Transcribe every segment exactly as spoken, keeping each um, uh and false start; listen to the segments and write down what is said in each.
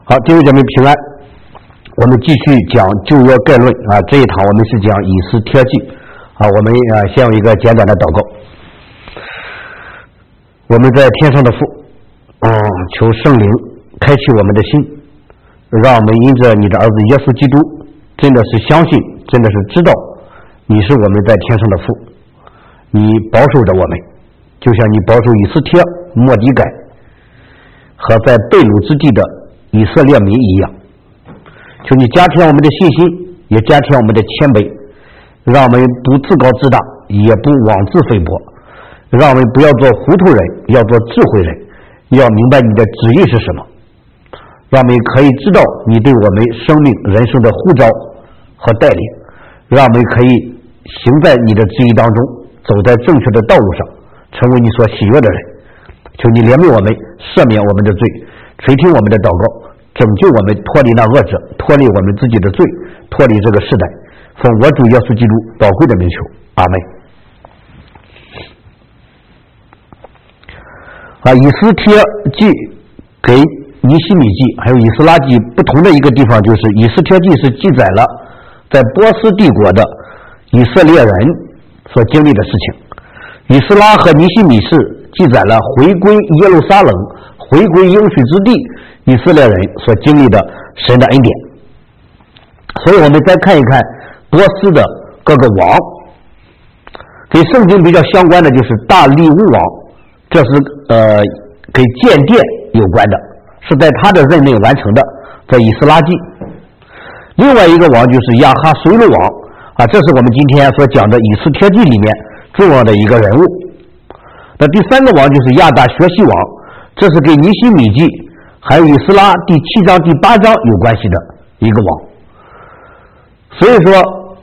好，弟兄姐妹平安。我们继续讲旧约概论啊，这一堂我们是讲以斯帖记啊。我们啊先有一个简短的祷告。我们在天上的父，嗯，求圣灵开启我们的心，让我们因着你的儿子耶稣基督，真的是相信，真的是知道你是我们在天上的父，你保守着我们，就像你保守以斯帖、末底改和在被掳之地的以色列民一样。求你加添我们的信心，也加添我们的谦卑，让我们不自高自大，也不妄自菲薄，让我们不要做糊涂人，要做智慧人，要明白你的旨意是什么，让我们可以知道你对我们生命人生的呼召和带领，让我们可以行在你的旨意当中，走在正确的道路上，成为你所喜悦的人。求你怜悯我们，赦免我们的罪，垂听我们的祷告，拯救我们脱离那恶者，脱离我们自己的罪，脱离这个时代。奉我主耶稣基督宝贵的名求，阿们。啊，以斯帖记给尼希米记还有以斯拉记不同的一个地方，就是以斯帖记是记载了在波斯帝国的以色列人所经历的事情，以斯拉和尼希米是记载了回归耶路撒冷、回归应许之地以色列人所经历的神的恩典。所以我们再看一看波斯的各个王，跟圣经比较相关的就是大利乌王，这是呃跟建殿有关的，是在他的任内完成的，在以斯拉记。另外一个王就是亚哈随鲁王啊，这是我们今天所讲的以斯帖记里面重要的一个人物。那第三个王就是亚达薛西王，这是跟尼希米记还有以斯拉第七章第八章有关系的一个王。所以说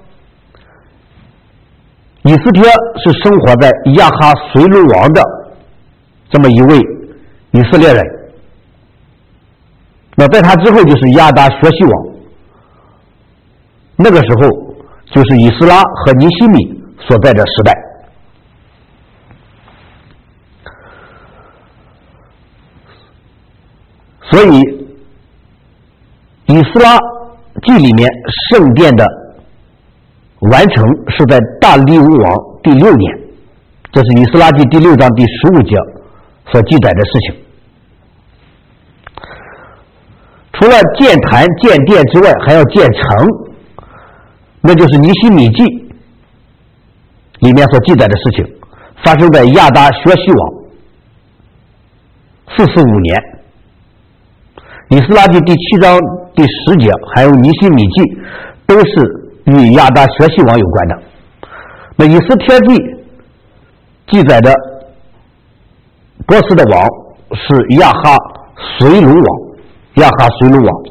以斯帖是生活在亚哈随鲁王的这么一位以色列人。那在他之后就是亚达薛西王，那个时候就是以斯拉和尼希米所在的时代。所以以斯拉记里面圣殿的完成是在大利乌王第六年，这是以斯拉记第六章第十五节所记载的事情。除了建坛建殿之外，还要建城，那就是尼希米记里面所记载的事情，发生在亚达薛西王四四五年。以斯拉记第七章第十节还有尼希米记都是与亚达薛西王有关的。那以斯帖记记载的波斯的王是亚哈随鲁王，亚哈随鲁王。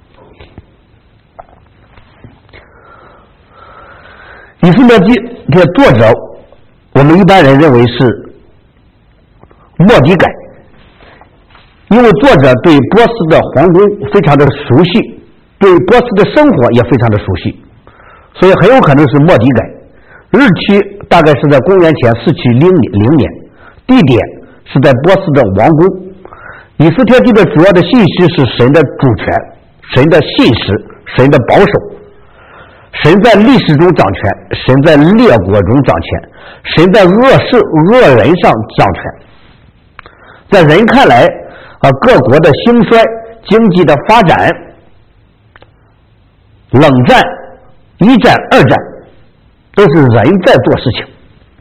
以斯帖记的作者我们一般人认为是末底改，因为作者对波斯的皇宫非常的熟悉，对波斯的生活也非常的熟悉，所以很有可能是末底改。日期大概是在公元前四七零零年，地点是在波斯的王宫。以斯帖记的主要的信息是神的主权、神的信实、神的保守，神在历史中掌权，神在列国中掌权，神在恶事恶人上掌权。在人看来啊，各国的兴衰、经济的发展、冷战、一战、二战，都是人在做事情。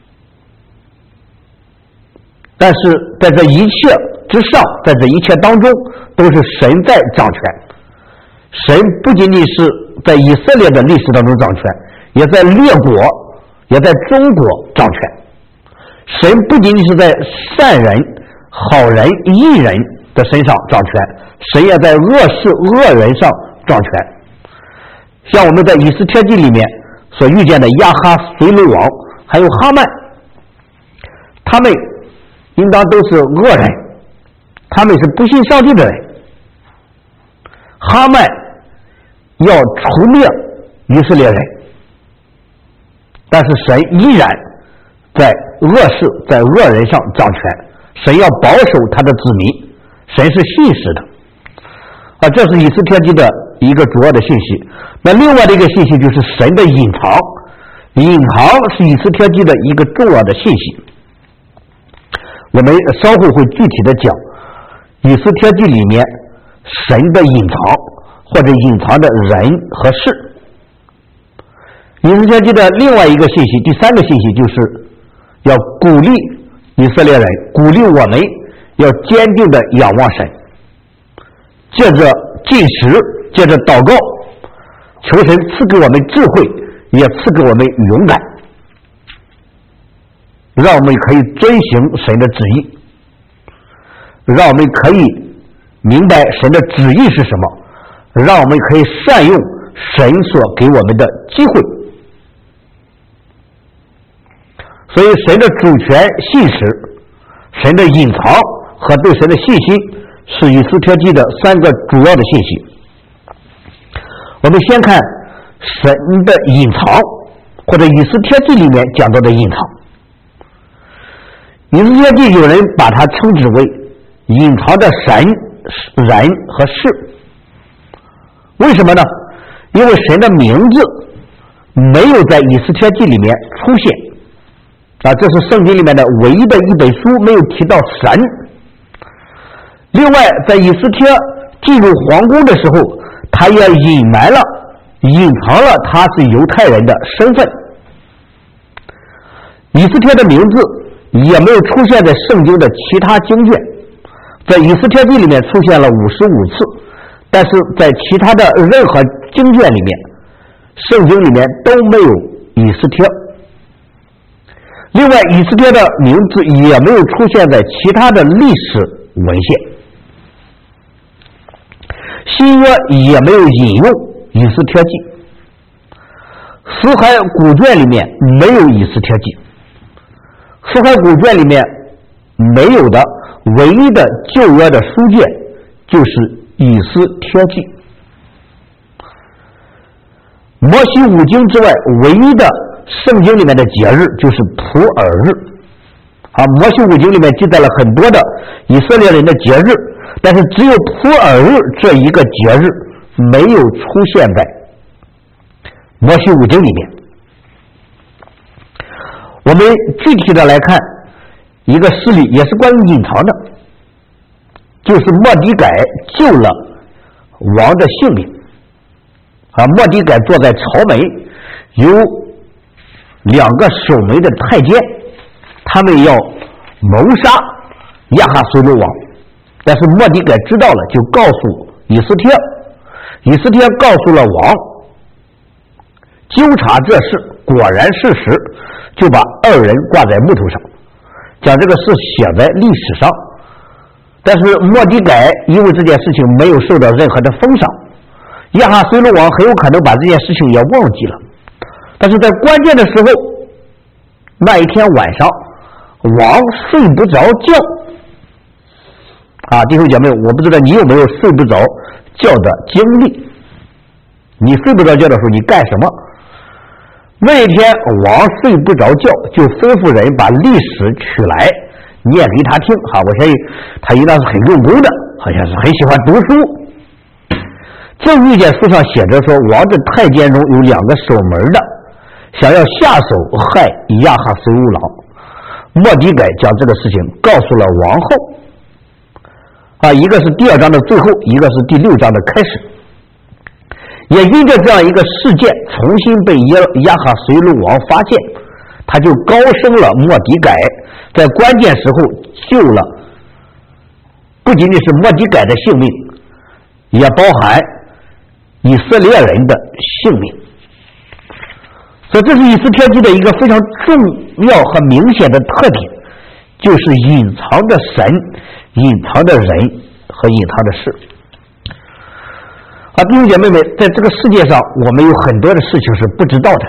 但是在这一切之上，在这一切当中，都是神在掌权。神不仅仅是在以色列的历史当中掌权，也在列国，也在中国掌权。神不仅仅是在善人、好人、义人的身上掌权，神也在恶事恶人上掌权。像我们在以斯帖记里面所遇见的亚哈随鲁王还有哈曼，他们应当都是恶人，他们是不信上帝的人。哈曼要除灭以色列人，但是神依然在恶事在恶人上掌权，神要保守他的子民，神是信实的。 啊，这是以斯帖记的一个主要的信息。那另外的一个信息就是神的隐藏，隐藏是以斯帖记的一个重要的信息。我们稍后会具体的讲以斯帖记里面神的隐藏或者隐藏的人和事。以斯帖记的另外一个信息，第三个信息就是要鼓励以色列人，鼓励我们要坚定的仰望神，借着进食，借着祷告，求神赐给我们智慧，也赐给我们勇敢，让我们可以遵行神的旨意，让我们可以明白神的旨意是什么，让我们可以善用神所给我们的机会。所以神的主权信实，神的隐藏和对神的信心是以斯帖记的三个主要的信息。我们先看神的隐藏，或者以斯帖记里面讲到的隐藏。以斯帖记有人把它称之为隐藏的神、人和事。为什么呢？因为神的名字没有在以斯帖记里面出现啊，这是圣经里面的唯一的一本书没有提到神。另外，在以斯帖进入皇宫的时候，他也隐瞒了、隐藏了他是犹太人的身份。以斯帖的名字也没有出现在圣经的其他经卷，在以斯帖记里面出现了五十五次，但是在其他的任何经卷里面，圣经里面都没有以斯帖。另外，以斯帖的名字也没有出现在其他的历史文献，新约也没有引用以斯帖记，死海古卷里面没有以斯帖记，死海古卷里面没有的唯一的旧约的书卷就是以斯帖记。摩西五经之外，唯一的圣经里面的节日就是普珥日啊，摩西五经里面记载了很多的以色列人的节日，但是只有普珥日这一个节日没有出现在摩西五经里面。我们具体的来看一个事例，也是关于隐藏的，就是末底改救了王的性命啊，末底改坐在朝门，有两个守门的太监，他们要谋杀亚哈随鲁王，但是末底改知道了，就告诉以斯帖，以斯帖告诉了王，纠察这事，果然事实，就把二人挂在木头上，将这个事写在历史上。但是末底改因为这件事情没有受到任何的封赏，亚哈随鲁王很有可能把这件事情也忘记了。但是在关键的时候，那一天晚上王睡不着觉啊，弟兄姐妹，我不知道你有没有睡不着觉的经历。你睡不着觉的时候你干什么？那一天王睡不着觉，就吩咐人把历史取来念给他听啊，我相信他应当是很用功的，好像是很喜欢读书。正遇见书上写着说，王的太监中有两个守门的想要下手害亚哈随鲁王，末底改将这个事情告诉了王后啊，一个是第二章的最后，一个是第六章的开始。也因着这样一个事件重新被亚哈随鲁王发现，他就高升了末底改，在关键时候救了不仅仅是末底改的性命，也包含以色列人的性命。所以这是以斯帖记的一个非常重要和明显的特点，就是隐藏的神、隐藏的人和隐藏的事啊，弟兄姐妹们，在这个世界上我们有很多的事情是不知道的，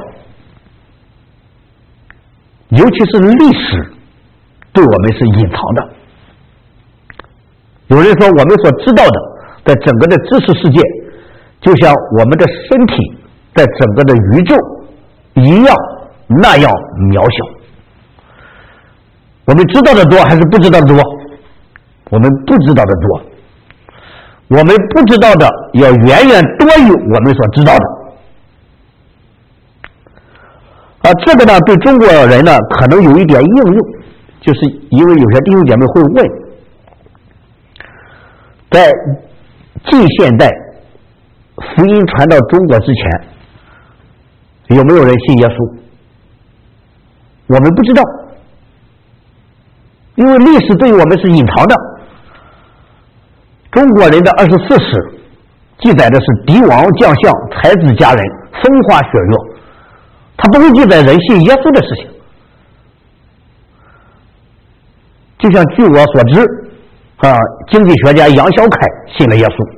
尤其是历史对我们是隐藏的。有人说我们所知道的在整个的知识世界就像我们的身体在整个的宇宙一样那样渺小。我们知道的多还是不知道的多？我们不知道的多。 我们不知道的要远远多于我们所知道的。啊，这个呢对中国人呢可能有一点应用，就是因为有些弟兄姐妹会问，在近现代福音传到中国之前，有没有人信耶稣？我们不知道，因为历史对于我们是隐藏的。中国人的二十四史记载的是帝王将相、才子佳人、风花雪月，他不会记载人信耶稣的事情。就像据我所知啊，经济学家杨小凯信了耶稣。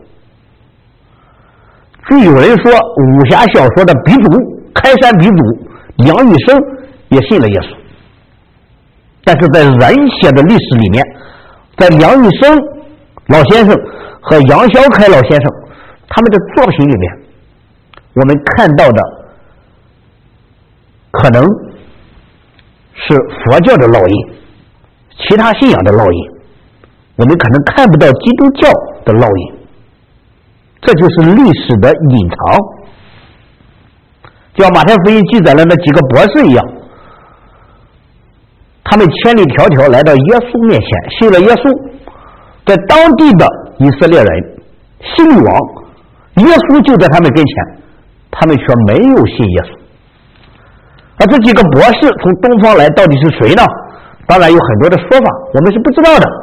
据有人说，武侠小说的鼻祖开山鼻祖梁羽生也信了耶稣。但是在人写的历史里面，在梁羽生老先生和杨小凯老先生他们的作品里面，我们看到的可能是佛教的烙印，其他信仰的烙印，我们可能看不到基督教的烙印，这就是历史的隐藏。就像马太福音记载了那几个博士一样，他们千里迢迢来到耶稣面前，信了耶稣，在当地的以色列人信王，耶稣就在他们跟前，他们却没有信耶稣。而这几个博士从东方来到底是谁呢？当然有很多的说法，我们是不知道的。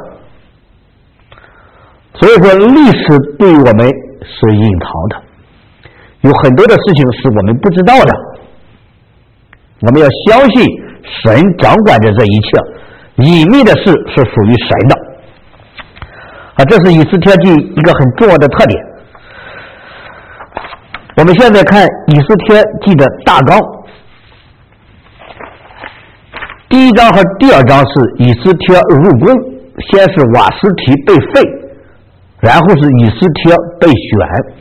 所以说历史对我们是隐藏的，有很多的事情是我们不知道的。我们要相信神掌管着这一切，隐秘的事是属于神的。啊，这是以斯帖记一个很重要的特点。我们现在看以斯帖记的大纲，第一章和第二章是以斯帖入宫，先是瓦实提被废，然后是以斯帖被选，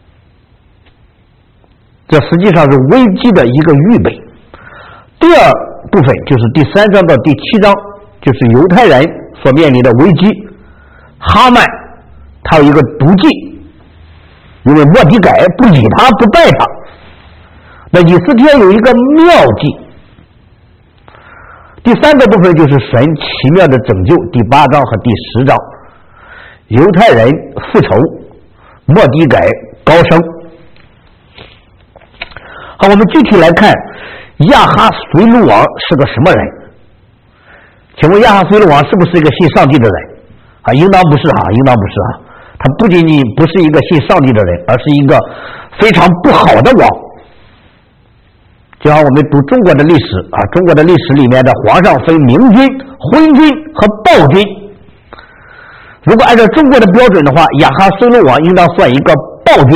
这实际上是危机的一个预备。第二部分就是第三章到第七章，就是犹太人所面临的危机。哈曼他有一个毒计，因为末底改不理他不拜他，那以斯帖有一个妙计。第三个部分就是神奇妙的拯救，第八章和第十章，犹太人复仇，末底改高升。好，我们具体来看亚哈随鲁王是个什么人？请问亚哈随鲁王是不是一个信上帝的人啊？应当不是啊，应当不是啊。他不仅仅不是一个信上帝的人，而是一个非常不好的王。就像我们读中国的历史啊，中国的历史里面的皇上分明君、昏君和暴君。如果按照中国的标准的话，亚哈随鲁王应当算一个暴君。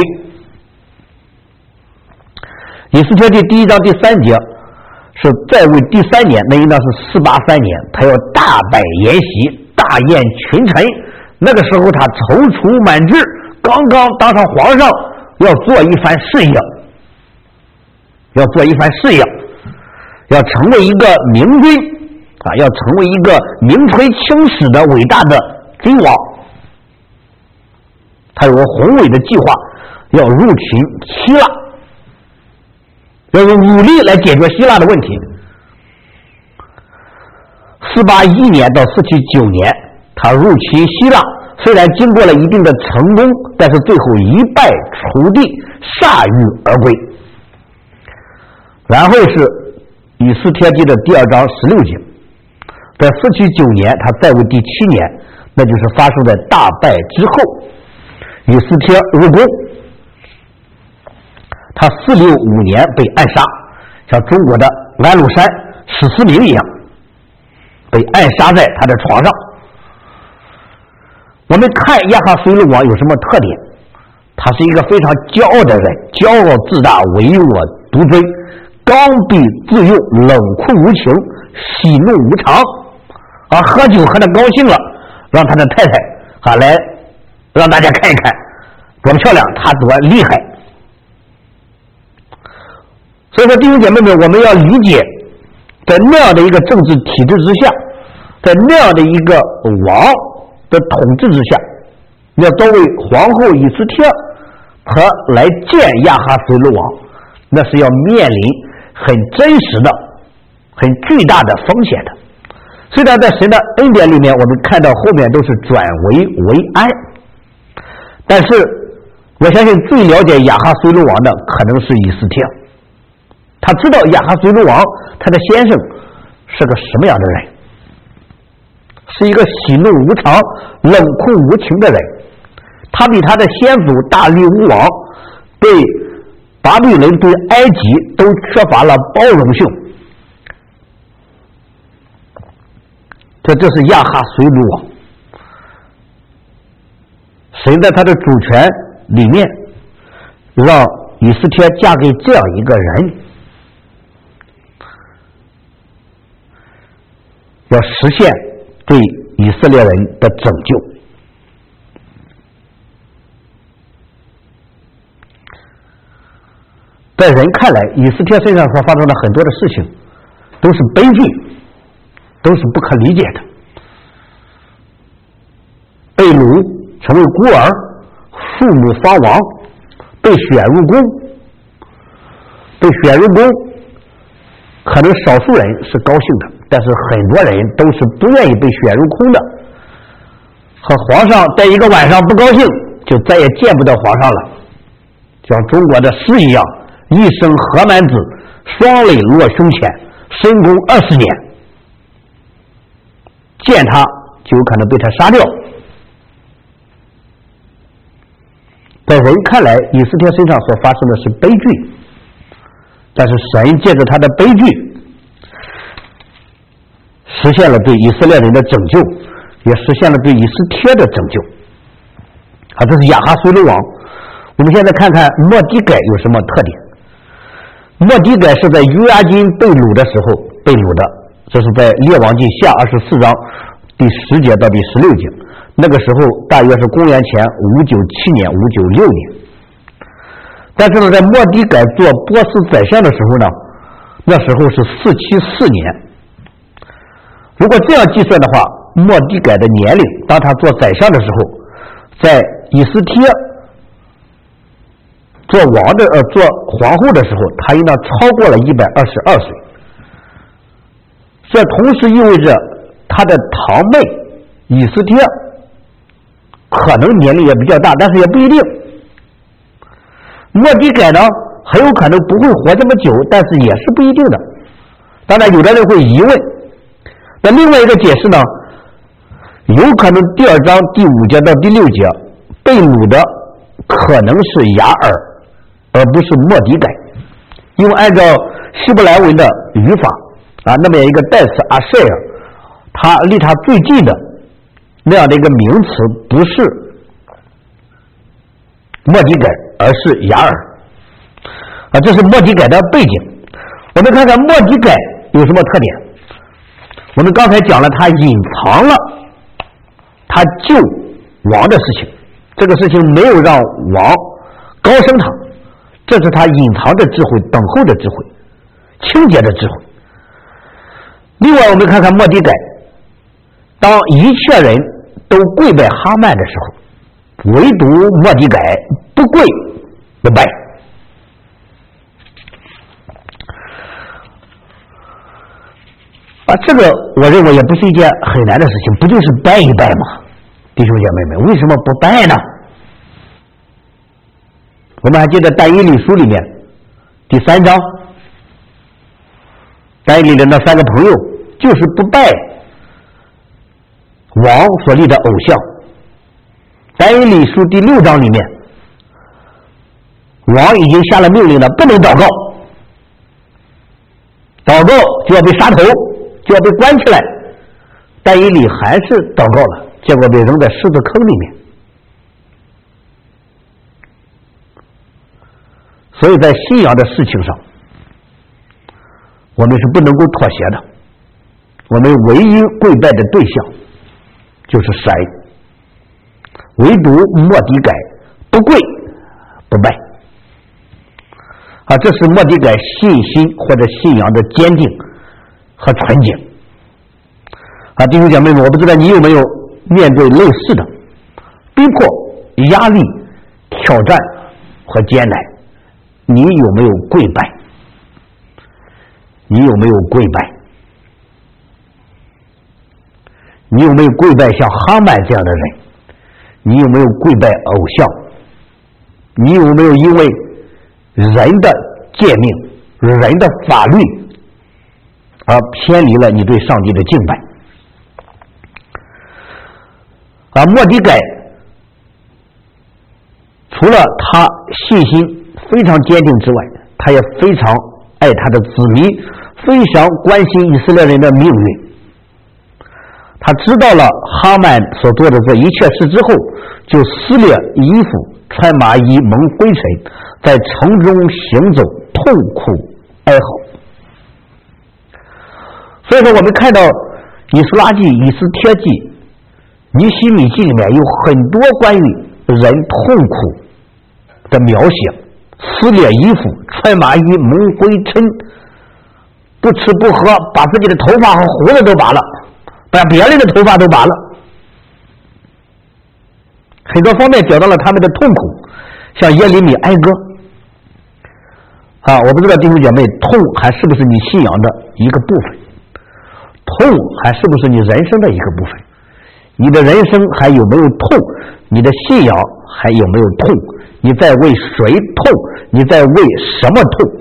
以斯帖记第一章第三节是在位第三年，那应当是四八三年，他要大摆筵席，大宴群臣。那个时候他踌躇满志，刚刚当上皇上，要做一番事业，要做一番事业，要成为一个明君啊，要成为一个名垂青史的伟大的君王。他有个宏伟的计划，要入侵希腊，要用武力来解决希腊的问题。四八一年到四七九年，他入侵希腊，虽然经过了一定的成功，但是最后一败涂地，铩羽而归。然后是以斯帖记的第二章十六节，在四七九年，他在位第七年，那就是发生在大败之后，以斯帖入宫，他四六五年被暗杀，像中国的安禄山、史思明一样，被暗杀在他的床上。我们看亚哈随鲁王有什么特点？他是一个非常骄傲的人，骄傲自大，唯我独尊，刚愎自用，冷酷无情，喜怒无常啊！喝酒喝得高兴了，让他的太太啊来让大家看一看多漂亮，他多厉害。所以说弟兄姐妹们，我们要理解，在那样的一个政治体制之下，在那样的一个王的统治之下， 要作为皇后以斯帖和来见亚哈随鲁王，那是要面临很真实的、很巨大的风险的。虽然在神的恩典里面，我们看到后面都是转危为安，但是我相信最了解亚哈随鲁王的可能是以斯帖，他知道亚哈随鲁王他的先生是个什么样的人，是一个喜怒无常、冷酷无情的人。他比他的先祖大利乌王对巴比伦、对埃及都缺乏了包容性。这就是亚哈随鲁王，神在他的主权里面让以斯帖嫁给这样一个人，要实现对以色列人的拯救。在人看来，以斯帖身上所发生的很多的事情都是悲剧，都是不可理解的。被掳，成为孤儿，父母方亡，被选入宫，被选入宫，可能少数人是高兴的，但是很多人都是不愿意被选入宫的。和皇上在一个晚上不高兴，就再也见不到皇上了，像中国的诗一样，一生何满子，双泪落胸前，深宫二十年，见他就有可能被他杀掉。在人看来，以斯帖身上所发生的是悲剧，但是神借着他的悲剧实现了对以色列人的拯救，也实现了对以斯帖的拯救。啊，这是亚哈随鲁王。我们现在看看末底改有什么特点。末底改是在约阿金被掳的时候被掳的，这是在列王记下二十四章第十节到第十六节，那个时候大约是公元前五九七年、五九六年。但是呢，在末底改做波斯宰相的时候呢，那时候是四七四年。如果这样计算的话，末底改的年龄，当他做宰相的时候，在以斯帖做王的呃做皇后的时候，他应当超过了一百二十二岁。这同时意味着他的堂妹以斯帖可能年龄也比较大，但是也不一定。末底改呢，很有可能不会活这么久，但是也是不一定的。当然，有的人会疑问。那另外一个解释呢，有可能第二章第五节到第六节被掳的可能是雅尔，而不是末底改，因为按照希伯来文的语法啊，那么一个代词阿舍尔，他离他最近的那样的一个名词不是末底改，而是雅尔啊，这是末底改的背景。我们看看末底改有什么特点。我们刚才讲了他隐藏了他救王的事情，这个事情没有让王高升他，这是他隐藏的智慧、等候的智慧、清洁的智慧。另外我们看看末底改，当一切人都跪拜哈曼的时候，唯独末底改不跪不拜。啊，这个我认为也不是一件很难的事情，不就是拜一拜吗？弟兄姐妹们，为什么不拜呢？我们还记得但以理书里面第三章，但以理的那三个朋友就是不拜王所立的偶像。但以理书第六章里面，王已经下了命令了，不能祷告，祷告就要被杀头，就要被关起来。但以理还是祷告了，结果被扔在狮子坑里面。所以在信仰的事情上，我们是不能够妥协的。我们唯一跪拜的对象就是神，唯独末底改不跪不拜。啊，这是末底改信心或者信仰的坚定和纯洁。啊，弟兄姐妹们，我不知道你有没有面对类似的逼迫压力、挑战和艰难，你有没有跪拜？你有没有跪拜？你有没有跪拜像哈曼这样的人？你有没有跪拜偶像？你有没有因为人的诫命、人的法律而偏离了你对上帝的敬拜？而末底改除了他信心非常坚定之外，他也非常爱他的子民，非常关心以色列人的命运。他知道了哈曼所做的这一切事之后，就撕裂衣服，穿麻衣，蒙灰尘，在城中行走，痛苦哀嚎。所以说我们看到以斯拉记、以斯帖记、尼希米记里面有很多关于人痛苦的描写，撕裂衣服，穿麻衣，蒙灰尘，不吃不喝，把自己的头发和胡子都拔了，把别人的头发都拔了，很多方面表达了他们的痛苦，像耶利米哀歌啊，我不知道弟兄姐妹，痛还是不是你信仰的一个部分？痛还是不是你人生的一个部分？你的人生还有没有痛？你的信仰还有没有痛？你在为谁痛？你在为什么痛？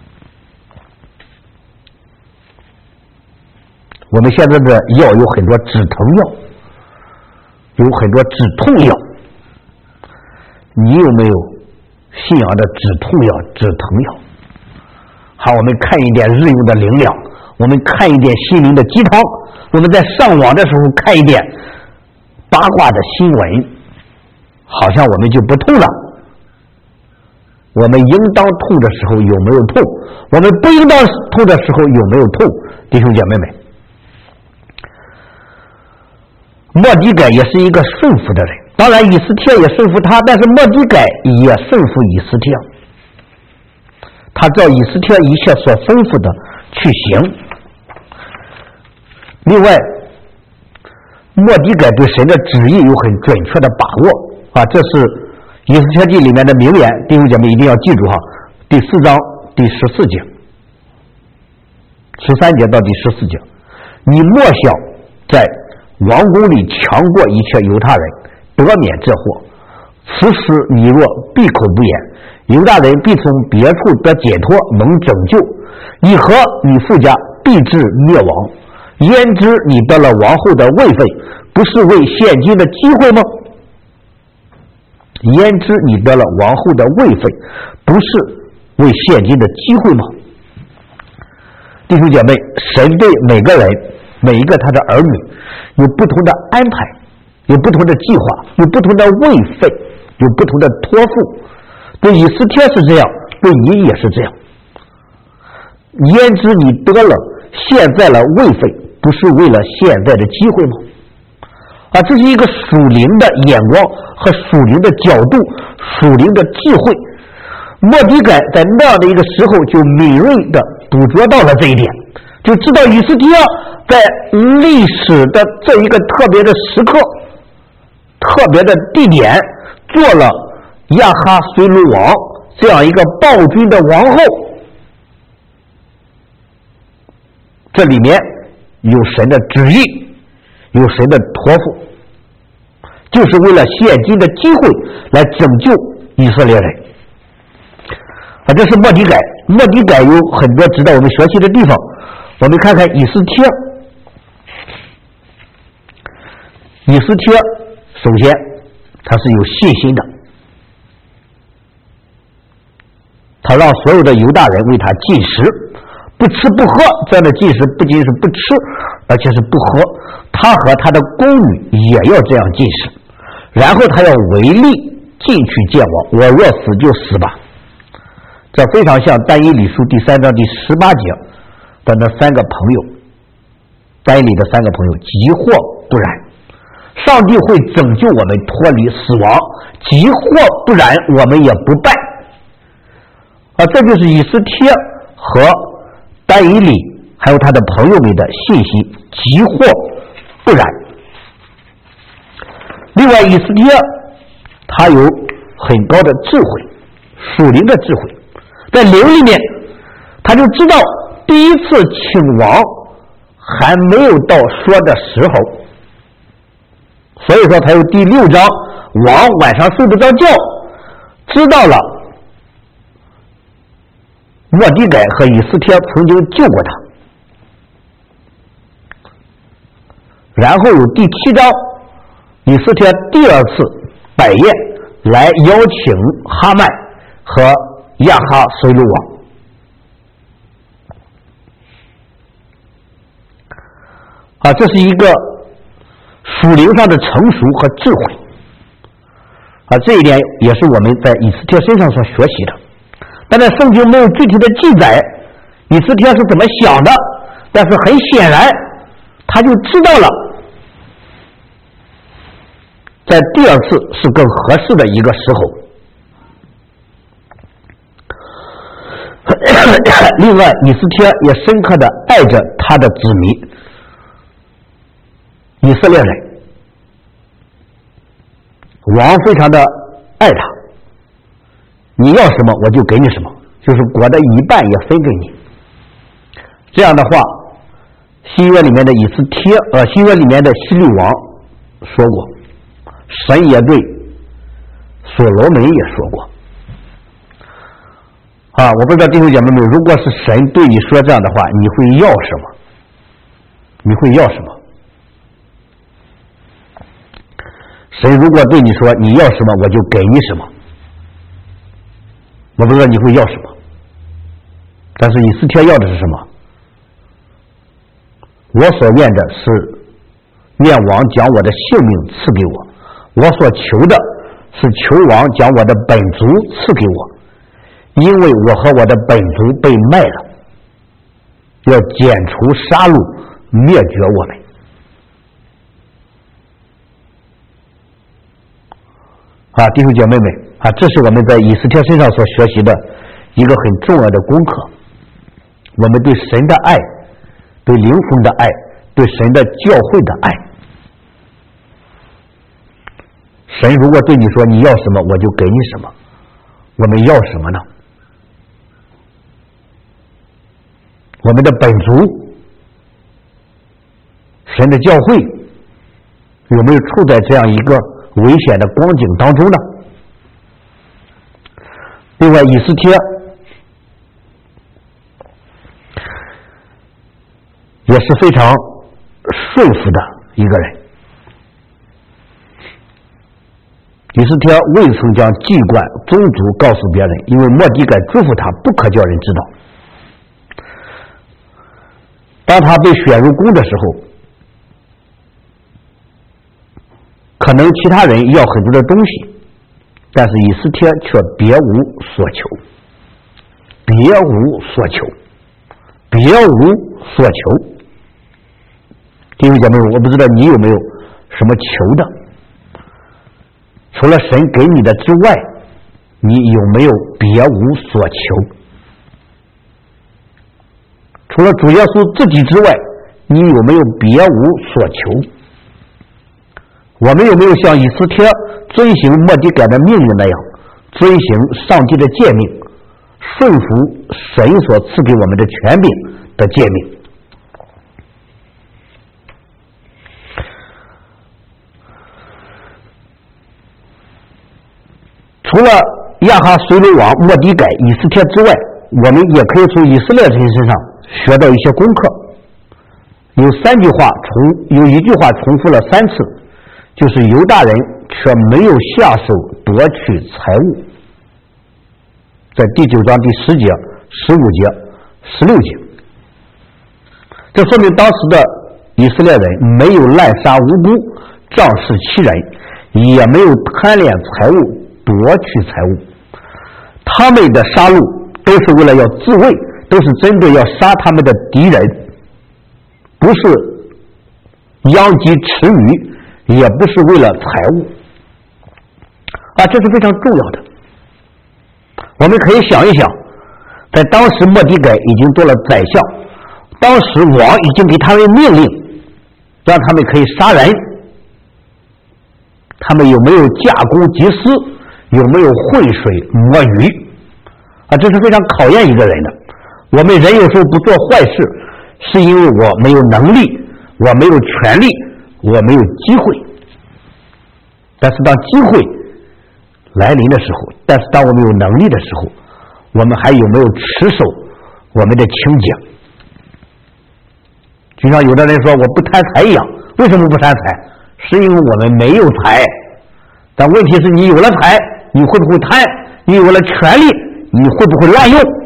我们现在的药有很多止疼药，有很多止痛药，你有没有信仰的止痛药、止疼药？好，我们看一点日用的灵粮，我们看一点心灵的鸡汤，我们在上网的时候看一点八卦的新闻，好像我们就不痛了。我们应当痛的时候有没有痛？我们不应当痛的时候有没有痛？弟兄姐妹们，末底改也是一个顺服的人，当然以斯帖也顺服他，但是末底改也顺服以斯帖，他照以斯帖一切所吩咐的去行。另外，末底改对神的旨意有很准确的把握啊，这是以斯帖记里面的名言，弟兄姐妹一定要记住哈。第四章第十四节，十三节到第十四节，你莫想在王宫里强过一切犹太人，得免这祸。此时你若闭口不言，犹大人必从别处得解脱，蒙拯救。你和你父家必至灭亡。焉知你得了王后的位分，不是为现今的机会吗？焉知你得了王后的位分，不是为现今的机会吗？弟兄姐妹，神对每个人，每一个他的儿女有不同的安排，有不同的计划，有不同的位分，有不同的托付。对以斯帖是这样，对你也是这样。焉知你得了现在了位分，不是为了现在的机会吗？啊，这是一个属灵的眼光和属灵的角度，属灵的智慧。末底改在那样的一个时候就敏锐地捕捉到了这一点，就知道以斯帖在历史的这一个特别的时刻、特别的地点做了亚哈随鲁王这样一个暴君的王后，这里面有神的旨意，有神的托付，就是为了现今的机会来拯救以色列人啊！这是末底改，末底改有很多值得我们学习的地方。我们看看以斯帖，以斯帖首先他是有信心的，他让所有的犹大人为他禁食，不吃不喝。这样的禁食不仅是不吃，而且是不喝，他和他的宫女也要这样禁食，然后他要违例进去见王，我若死就死吧。这非常像但以理书第三章第十八节的那三个朋友，但以理的三个朋友，即或不然，上帝会拯救我们脱离死亡，即或不然，我们也不败啊！这就是以斯帖和但以理还有他的朋友们的信息，即或不然。另外，以斯帖他有很高的智慧，属灵的智慧，在灵里面他就知道第一次请王还没有到说的时候，所以说他有第六章，王晚上睡不着觉，知道了末底改和以斯帖曾经救过他。然后有第七章，以斯帖第二次摆宴来邀请哈曼和亚哈随鲁王。啊，这是一个属灵上的成熟和智慧。啊，这一点也是我们在以斯帖身上所学习的。但在圣经没有具体的记载以斯帖是怎么想的，但是很显然他就知道了在第二次是更合适的一个时候。另外以斯帖也深刻的爱着他的子民以色列人，王非常的爱他，你要什么我就给你什么，就是国的一半也分给你。这样的话，新约里面的以斯帖呃，新约里面的希律王说过，神也对所罗门也说过。啊，我不知道弟兄姐妹们，如果是神对你说这样的话，你会要什么？你会要什么？神如果对你说你要什么我就给你什么，我不知道你会要什么。但是以斯帖要的是什么？我所愿的是愿王将我的性命赐给我，我所求的是求王将我的本族赐给我，因为我和我的本族被卖了，要剪除杀戮灭绝我们。啊，弟兄姐妹们啊，这是我们在以斯帖身上所学习的一个很重要的功课。我们对神的爱，对灵魂的爱，对神的教会的爱。神如果对你说你要什么我就给你什么，我们要什么呢？我们的本族，神的教会有没有处在这样一个危险的光景当中呢？另外以斯帖也是非常顺服的一个人。以斯帖未曾将祭冠宗族告诉别人，因为末底改嘱咐他不可叫人知道。当他被选入宫的时候，可能其他人要很多的东西，但是以斯帖却别无所求，别无所求，别无所求。弟兄姐妹，我不知道你有没有什么求的，除了神给你的之外，你有没有别无所求？除了主耶稣自己之外，你有没有别无所求？我们有没有像以斯帖遵行末底改的命令那样，遵行上帝的诫命，顺服神所赐给我们的权柄的诫命？除了亚哈随鲁王末底改以斯帖之外，我们也可以从以色列人身上学到一些功课。有三句话重有一句话重复了三次，就是犹大人却没有下手夺取财物，在第九章第十节、十五节、十六节。这说明当时的以色列人没有滥杀无辜、仗势欺人，也没有贪恋财物、夺取财物。他们的杀戮都是为了要自卫，都是针对要杀他们的敌人，不是殃及池鱼，也不是为了财物啊，这是非常重要的。我们可以想一想，在当时末底改已经做了宰相，当时王已经给他们命令，让他们可以杀人， 他们有没有加工祭祀，有没有浑水摸鱼啊？这是非常考验一个人的。我们人有时候不做坏事，是因为我没有能力，我没有权利，我没有机会。但是当机会来临的时候，但是当我们有能力的时候，我们还有没有持守我们的清洁？就像有的人说我不贪财一样，为什么不贪财？是因为我们没有财。但问题是你有了财，你会不会贪？你有了权利，你会不会滥用？